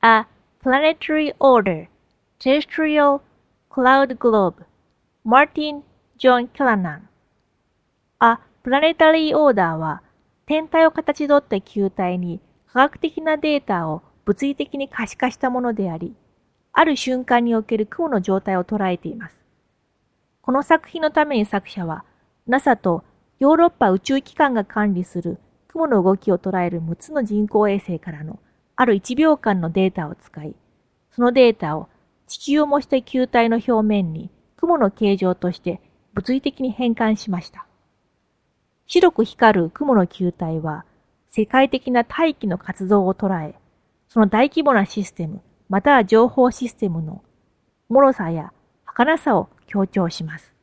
A Planetary Order, Terrestrial Cloud Globe, Martin John Callanan。 A Planetary Order は、天体を形取った球体に科学的なデータを物理的に可視化したものであり、ある瞬間における雲の状態を捉えています。この作品のために作者は、NASA とヨーロッパ宇宙機関が管理する雲の動きを捉える6つの人工衛星からのある1秒間のデータを使い、そのデータを地球を模した球体の表面に雲の形状として物理的に変換しました。白く光る雲の球体は世界的な大気の活動を捉え、その大規模なシステムまたは情報システムの脆さや儚さを強調します。